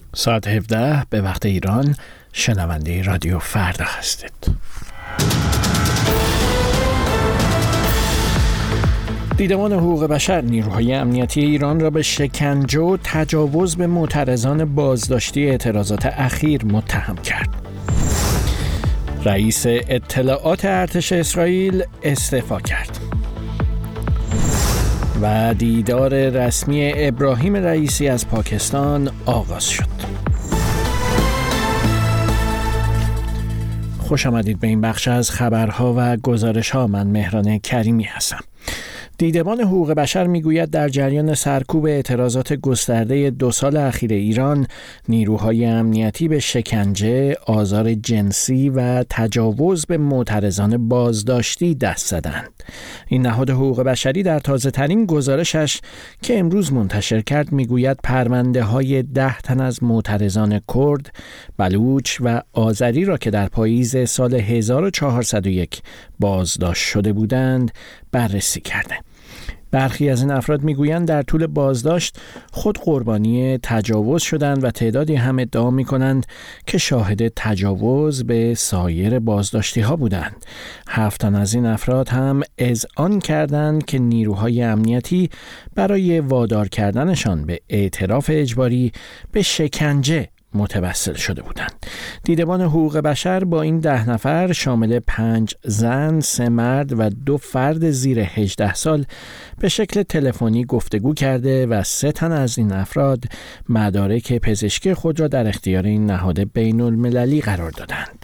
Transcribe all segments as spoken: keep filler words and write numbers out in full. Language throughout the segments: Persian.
ساعت هفده به وقت ایران شنونده رادیو فردا هستید. دیدمان حقوق بشر نیروهای امنیتی ایران را به شکنجه و تجاوز به معترضان بازداشتی اعتراضات اخیر متهم کرد. رئیس اطلاعات ارتش اسرائیل استعفا کرد. و دیدار رسمی ابراهیم رئیسی از پاکستان آغاز شد. خوش آمدید به این بخش از خبرها و گزارش‌ها. من مهران کریمی هستم. دیدبان حقوق بشر میگوید در جریان سرکوب اعتراضات گسترده دو سال اخیر ایران، نیروهای امنیتی به شکنجه، آزار جنسی و تجاوز به معترضان بازداشتی دست زدند. این نهاد حقوق بشری در تازه ترین گزارشش که امروز منتشر کرد میگوید پرونده های ده تن از معترضان کرد، بلوچ و آذری را که در پاییز سال هزار و چهارصد و یک بازداشت شده بودند بررسی کرده. برخی از این افراد میگویند در طول بازداشت خود قربانی تجاوز شدند و تعدادی هم ادعا میکنند که شاهد تجاوز به سایر بازداشتی ها بودند. هفت تن از این افراد هم اذعان کردند که نیروهای امنیتی برای وادار کردنشان به اعتراف اجباری به شکنجه متوسل شده بودند. دیدبان حقوق بشر با این ده نفر شامل پنج زن، سه مرد و دو فرد زیر هجده سال به شکل تلفنی گفتگو کرده و سه تن از این افراد مدارک پزشکی خود را در اختیار این نهاد بین المللی قرار دادند.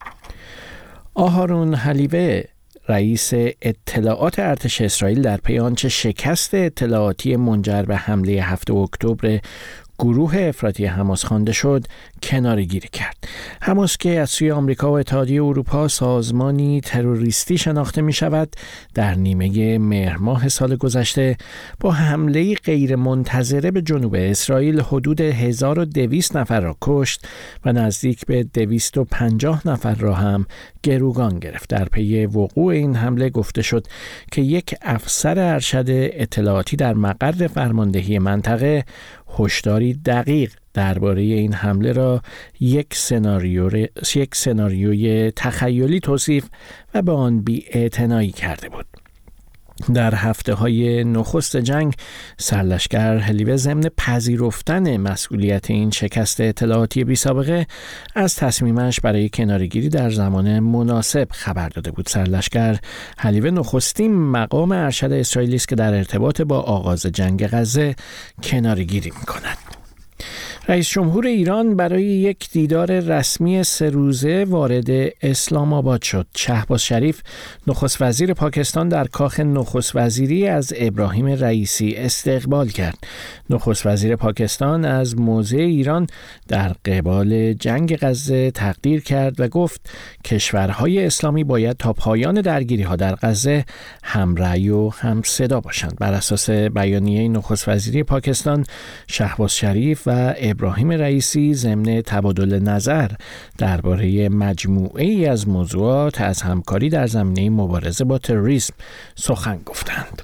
آهارون حلیوه رئیس اطلاعات ارتش اسرائیل در پی آنچه شکست اطلاعاتی منجر به حمله هفتم اکتبر گروه افراطی حماس خوانده شد کناره‌گیری کرد. حماس که از سوی آمریکا و اتحادیه اروپا سازمانی تروریستی شناخته می شود، در نیمه مهر ماه سال گذشته با حمله غیر منتظره به جنوب اسرائیل حدود هزار و دویست نفر را کشت و نزدیک به دویست و پنجاه نفر را هم گروگان گرفت. در پی وقوع این حمله گفته شد که یک افسر ارشد اطلاعاتی در مقر فرماندهی منطقه هشداری دقیق درباره این حمله را یک سناریو یک سناریوی تخیلی توصیف و به آن بی‌اعتنایی کرده بود. در هفته‌های نخست جنگ سرلشکر حلیوه ضمن پذیرفتن مسئولیت این شکست اطلاعاتی بی‌سابقه از تصمیمش برای کناره‌گیری در زمان مناسب خبر داده بود. سرلشکر حلیوه نخستین مقام ارشد اسرائیلی است که در ارتباط با آغاز جنگ غزه کناره‌گیری می‌کند. رئیس جمهور ایران برای یک دیدار رسمی سه روزه وارد اسلام آباد شد. شهباز شریف نخست وزیر پاکستان در کاخ نخست وزیری از ابراهیم رئیسی استقبال کرد. نخست وزیر پاکستان از موضع ایران در قبال جنگ غزه تقدیر کرد و گفت کشورهای اسلامی باید تا پایان درگیری‌ها در غزه همرأی و هم صدا باشند. بر اساس بیانیه نخست وزیری پاکستان، شهباز شریف و ابراهیم رئیسی ضمن تبادل نظر درباره مجموعه ای از موضوعات از همکاری در زمینه مبارزه با تروریسم سخن گفتند.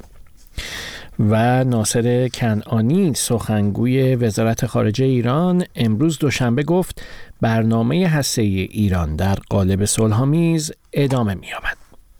و ناصر کنعانی سخنگوی وزارت خارجه ایران امروز دوشنبه گفت برنامه هسته‌ای ایران در قالب صلح‌آمیز ادامه می‌یابد.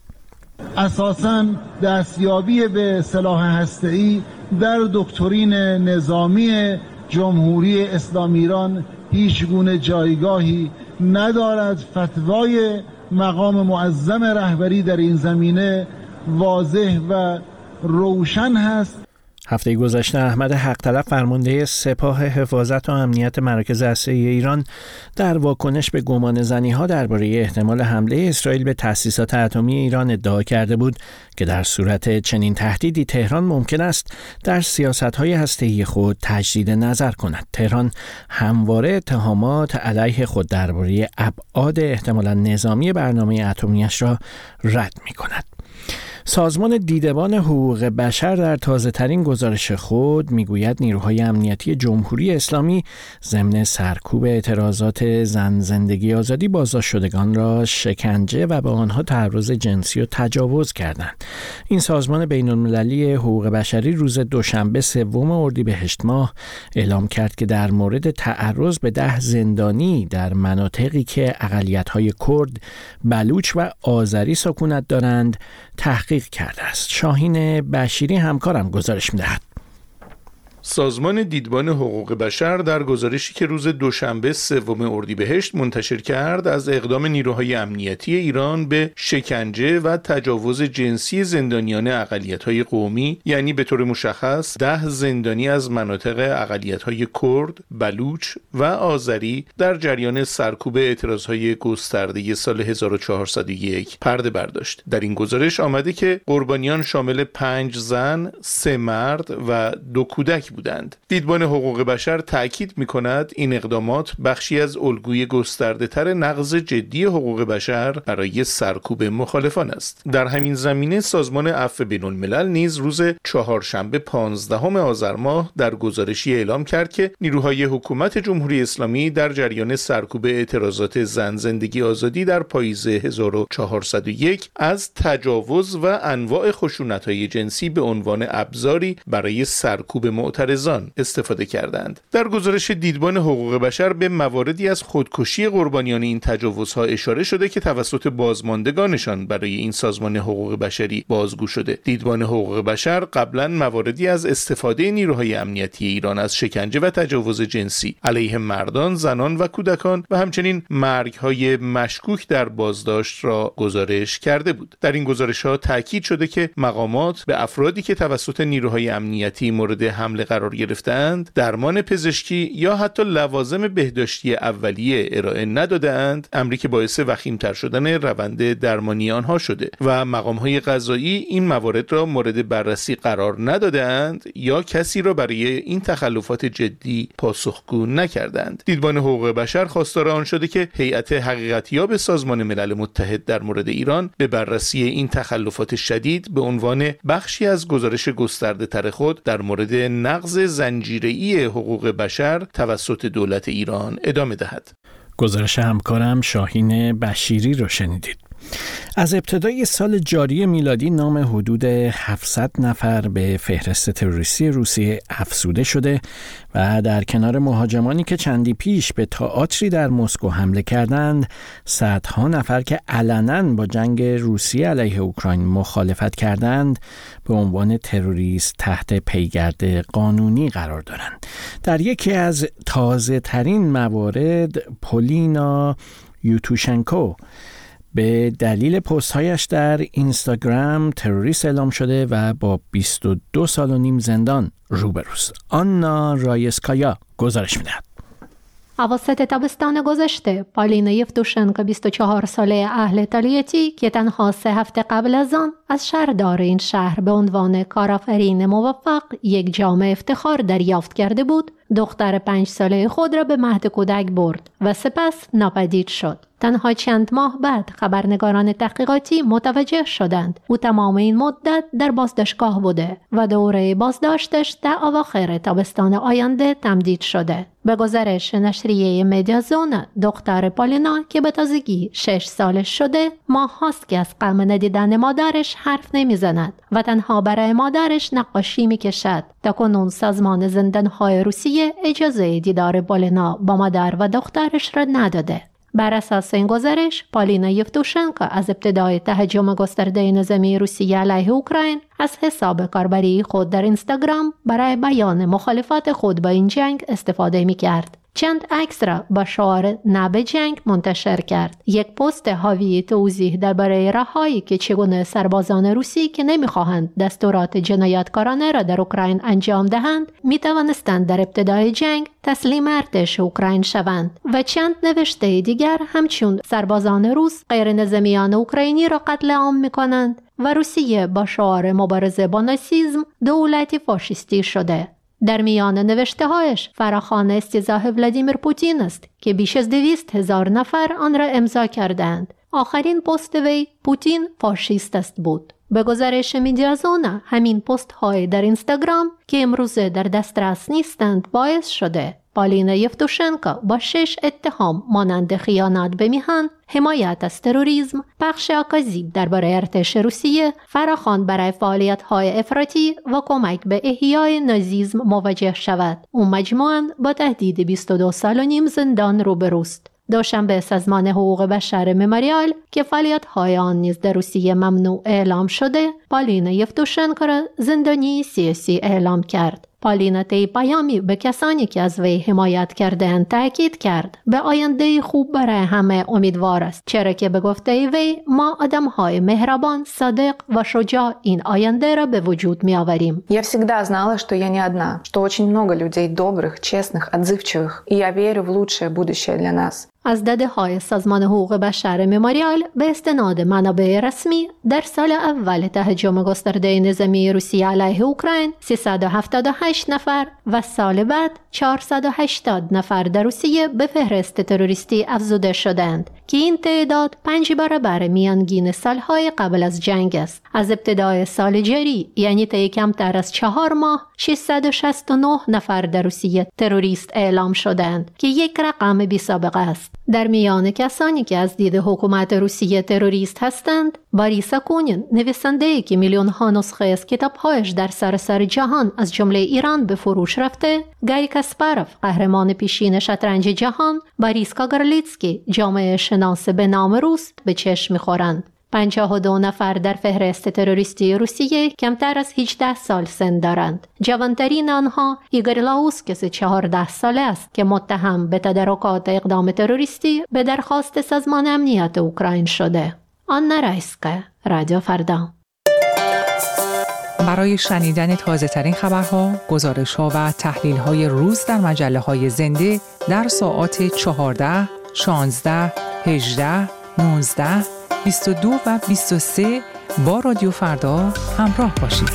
اساساً دستیابی به سلاح هسته‌ای در دکترین نظامی جمهوری اسلامی ایران هیچ گونه جایگاهی ندارد. فتوای مقام معظم رهبری در این زمینه واضح و روشن هست. هفته گذشته احمد حق‌طلب فرمانده سپاه حفاظت و امنیت مراکز هسته‌ای ایران در واکنش به گمانه‌زنی‌ها درباره احتمال حمله اسرائیل به تأسیسات اتمی ایران ادعا کرده بود که در صورت چنین تهدیدی تهران ممکن است در سیاست‌های هسته‌ای خود تجدید نظر کند. تهران همواره اتهامات علیه خود درباره ابعاد احتمالاً نظامی برنامه اتمی‌اش را رد می‌کند. سازمان دیدبان حقوق بشر در تازه‌ترین گزارش خود میگوید نیروهای امنیتی جمهوری اسلامی ضمن سرکوب اعتراضات زن زندگی آزادی بازداشت شدگان را شکنجه و به آنها تعرض جنسی و تجاوز کردند. این سازمان بین‌المللی حقوق بشری روز دوشنبه سوم اردیبهشت ماه اعلام کرد که در مورد تعرض به ده زندانی در مناطقی که اقلیت‌های کرد، بلوچ و آذری سکونت دارند تحقیق کرده است. شاهین بشیری همکارم گزارش می‌دهد. سازمان دیدبان حقوق بشر در گزارشی که روز دوشنبه سوم اردیبهشت منتشر کرد از اقدام نیروهای امنیتی ایران به شکنجه و تجاوز جنسی زندانیان اقلیت‌های قومی، یعنی به طور مشخص ده زندانی از مناطق اقلیت‌های کرد، بلوچ و آذری در جریان سرکوب اعتراضهای گسترده سال هزار و چهارصد و یک پرده برداشت. در این گزارش آمده که قربانیان شامل پنج زن، سه مرد و دو کودک بودند. دیدبان حقوق بشر تأکید می‌کند این اقدامات بخشی از الگوی گسترده‌تر نقض جدی حقوق بشر برای سرکوب مخالفان است. در همین زمینه سازمان عفو بین‌الملل نیز روز چهارشنبه پانزدهم آذر ماه در گزارشی اعلام کرد که نیروهای حکومت جمهوری اسلامی در جریان سرکوب اعتراضات زن زندگی آزادی در پاییز هزار و چهارصد و یک از تجاوز و انواع خشونت‌های جنسی به عنوان ابزاری برای سرکوب معترضان استفاده کردند. در گزارش دیدبان حقوق بشر به مواردی از خودکشی قربانیان این تجاوزها اشاره شده که توسط بازماندگانشان برای این سازمان حقوق بشری بازگو شده. دیدبان حقوق بشر قبلا مواردی از استفاده نیروهای امنیتی ایران از شکنجه و تجاوز جنسی علیه مردان، زنان و کودکان و همچنین مرگ‌های مشکوک در بازداشت را گزارش کرده بود. در این گزارش‌ها تاکید شده که مقامات به افرادی که توسط نیروهای امنیتی مورد حمله قرار گرفتند درمان پزشکی یا حتی لوازم بهداشتی اولیه ارائه ندادند، امری که باعث وخیم‌تر شدن روند درمانی آنها شده و مقام‌های قضایی این موارد را مورد بررسی قرار ندادند یا کسی را برای این تخلفات جدی پاسخگو نکردند. دیدبان حقوق بشر خواستار آن شده که هیئت حقیقتیاب سازمان ملل متحد در مورد ایران به بررسی این تخلفات شدید به عنوان بخشی از گزارش گسترده‌تر خود در مورد نقض زنجیره‌ای حقوق بشر توسط دولت ایران ادامه دهد. گزارش همکارم شاهین بشیری رو شنیدید. از ابتدای سال جاری میلادی نام حدود هفتصد نفر به فهرست تروریستی روسیه افزوده شده و در کنار مهاجمانی که چندی پیش به تئاتری در مسکو حمله کردند، صدها نفر که علناً با جنگ روسیه علیه اوکراین مخالفت کردند به عنوان تروریست تحت پیگرد قانونی قرار دارند. در یکی از تازه ترین موارد پولینا یوتوشنکو به دلیل پست‌هایش در اینستاگرام تروریست اعلام شده و با بیست و دو سال و نیم زندان روبروست. آنا رایسکایا گزارش می‌دهد. اواسط تابستان گذشته پالینا یفتوشنکو بیست و چهار ساله اهل ایتالیایی که تنها سه هفته قبل از آن از شهردار این شهر به عنوان کارآفرین موفق یک جام افتخار دریافت کرده بود، دختر پنج ساله خود را به مهد کودک برد و سپس ناپدید شد. تنها چند ماه بعد خبرنگاران تحقیقاتی متوجه شدند او تمام این مدت در بازداشتگاه بوده و دوره بازداشتش در اواخر تابستان آینده تمدید شده. به گزارش نشریه مدیازون، دختر پالینا که به تازگی شش سالش شده ماه هاست که از غم ندیدن مادرش حرف نمیزند و تنها برای مادرش نقاشی میکشد. تاکنون سازمان زندانهای روسیه اجازه دیدار پالینا با مادر و دخترش را نداده. بر اساس این گزارش، پالینا یفتوشنکو از ابتدای تهاجم گسترده نظامی روسیه علیه اوکراین از حساب کاربری خود در اینستاگرام برای بیان مخالفت خود با این جنگ استفاده می‌کرد. چند عکس را با شعار نه به جنگ منتشر کرد. یک پست حاوی توضیح درباره راههایی که چگونه سربازان روسی که نمی‌خواهند دستورات جنایتکارانه را در اوکراین انجام دهند، می‌توانستند در ابتدای جنگ تسلیم ارتش اوکراین شوند و چند نوشته دیگر همچون سربازان روس غیر نظامیان اوکراینی را قتل عام می‌کنند و روسیه با شعار مبارزه با ناسیسم دولتی فاشیستی شده. در میان نوشته‌هایش فراخوان استیزاه ولادیمیر پوتین است که بیش از دویست هزار نفر آن را امضا کردند. آخرین پست وی پوتین فاشیست است بود. به گزارش میدیازونا همین پست های در اینستاگرام که امروزه در دسترس نیستند باعث شده پالینا یفتوشنکو با شش اتهام مانند خیانت به میهن، حمایت از تروریسم، پخش اکاذیب درباره ارتش روسیه، فراخوان برای فعالیت‌های افراطی و کمک به احیای نازیسم مواجه شود. او مجموعاً با تهدید بیست و دو سال و نیم زندان روبروست. دوشنبه سازمان حقوق بشر مموریال که فعالیت‌های آن نیز در روسیه ممنوع اعلام شده، پالینا یفتوشنکو را زندانی سیاسی اعلام کرد. پالینا طی پیامی به کسانی که از وی حمایت کردند تاکید کرد به آینده خوب برای همه امیدوار است، چرا که به گفته وی ما آدم‌های مهربان، صادق و شجاع این آینده را به وجود می‌آوریم. Я всегда знала, что я не одна, что очень много людей добрых, честных, отзывчивых, и я верю в лучшее будущее для нас. از داده‌های سازمان حقوق بشر مموریال به استناد منابع رسمی در سال اول تهاجم گسترده نظامی روسیه علیه اوکراین سیصد و هفتاد و هشت نفر و سال بعد چهارصد و هشتاد نفر در روسیه به فهرست تروریستی افزوده شدند که این تعداد پنج برابر میانگین سالهای قبل از جنگ است. از ابتدای سال جاری یعنی طی کمتر از چهار ماه ششصد و شصت و نه نفر در روسیه تروریست اعلام شدند که یک رقم بی‌سابقه است. در میان کسانی که از دید حکومت روسیه تروریست هستند، باریس اکونین، نویسنده‌ای که میلیون ها نسخه از کتاب‌هایش در سراسر جهان از جمله ایران به فروش رفته، گاری کاسپاروف، قهرمان پیشین شطرنج جهان، باریس کاگارلیتسکی، جامعه شناس به نام روس به چشم می‌خورند. پنجاه و دو نفر در فهرست تروریستی روسیه کمتر از هجده سال سن دارند. جوانترین آنها ایگور لاوسکی چهارده ساله است که متهم به تدارکات اقدام تروریستی به درخواست سازمان امنیت اوکراین شده. آنا رایسکا، رادیو فردا. برای شنیدن تازه ترین خبرها، گزارش‌ها و تحلیل‌های روز در مجله‌های زنده در ساعات چهارده، شانزده، هجده، نوزده، بیست و دو و بیست و سه با رادیو فردا همراه باشید.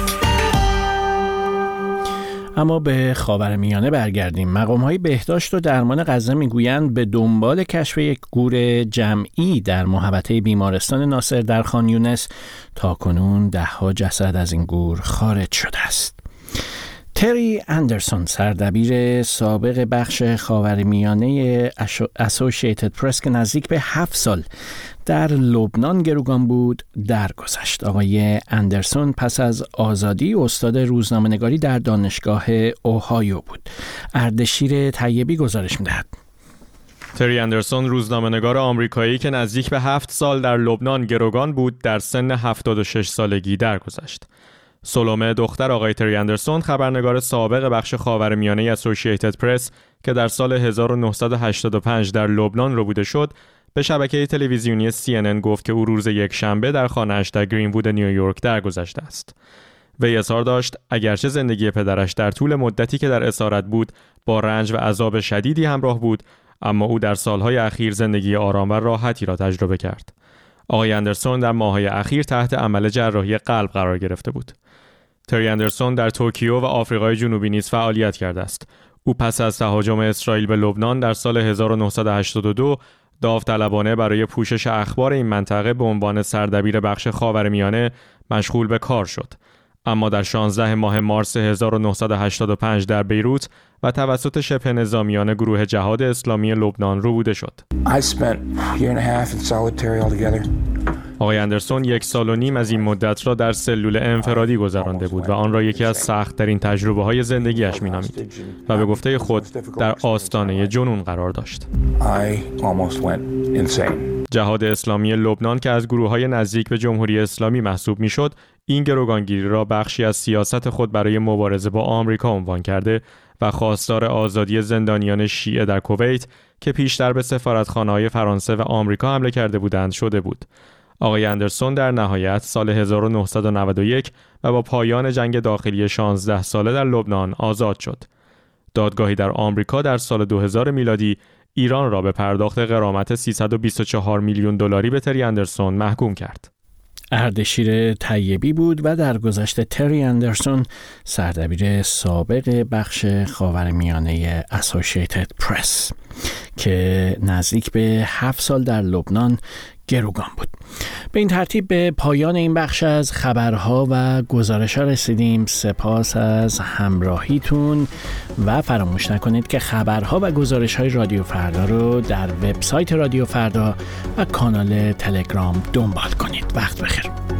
اما به خاورمیانه برگردیم. مقام‌های بهداشت و درمان غزه میگویند به دنبال کشف یک گور جمعی در محوطه بیمارستان ناصر در خان یونس تاکنون ده‌ها جسد از این گور خارج شده است. تری اندرسون، سردبیر سابق بخش خاورمیانه اسوسییتد پرس که نزدیک به هفت سال در لبنان گروگان بود، درگذشت. آقای اندرسون پس از آزادی استاد روزنامه‌نگاری در دانشگاه اوهایو بود. اردشیر طیبی گزارش می‌دهد. تری اندرسون، روزنامه‌نگار آمریکایی که نزدیک به هفت سال در لبنان گروگان بود، در سن هفتاد و شش سالگی درگذشت. سولومه، دختر آقای تری اندرسون، خبرنگار سابق بخش خاورمیانه اسوسییتد پرس که در سال هزار و نهصد و هشتاد و پنج در لبنان ربوده شد، به شبکه تلویزیونی سی ان ان گفت که او روز یک شنبه در خانه‌اش در گرین‌وود نیویورک درگذشته است. وی اظهار داشت اگرچه زندگی پدرش در طول مدتی که در اسارت بود با رنج و عذاب شدیدی همراه بود، اما او در سالهای اخیر زندگی آرام و راحتی را تجربه کرد. آقای اندرسون در ماه‌های اخیر تحت عمل جراحی قلب قرار گرفته بود. تری اندرسون در توکیو و آفریقای جنوبی نیز فعالیت کرده است. او پس از تهاجم اسرائیل به لبنان در سال هزار و نهصد و هشتاد و دو داوطلبانه برای پوشش اخبار این منطقه به عنوان سردبیر بخش خاورمیانه مشغول به کار شد. اما در شانزده ماه مارس هزار و نهصد و هشتاد و پنج در بیروت و توسط شبه نظامیان گروه جهاد اسلامی لبنان ربوده شد. آقای اندرسون یک سال و نیم از این مدت را در سلول انفرادی گذرانده بود و آن را یکی از سخت‌ترین تجربه‌های زندگیش می‌نامید و به گفته خود در آستانه جنون قرار داشت. جهاد اسلامی لبنان که از گروه‌های نزدیک به جمهوری اسلامی محسوب می‌شد، این گروگانگیری را بخشی از سیاست خود برای مبارزه با آمریکا عنوان کرده و خواستار آزادی زندانیان شیعه در کویت که پیشتر به سفارتخانه‌های فرانسه و آمریکا حمله کرده بودند شده بود. آقای اندرسون در نهایت سال هزار و نهصد و نود و یک و با پایان جنگ داخلی شانزده ساله در لبنان آزاد شد. دادگاهی در آمریکا در سال دو هزار میلادی ایران را به پرداخت غرامت سیصد و بیست و چهار میلیون دلاری به تری اندرسون محکوم کرد. اردشیر طیبی بود و در گذشته تری اندرسون، سردبیر سابق بخش خاورمیانه اسوسییتد پرس که نزدیک به هفت سال در لبنان گروگان بود. به این ترتیب به پایان این بخش از خبرها و گزارش‌ها رسیدیم. سپاس از همراهیتون و فراموش نکنید که خبرها و گزارش‌های رادیو فردا رو در وبسایت رادیو فردا و کانال تلگرام دنبال کنید. وقت بخیر.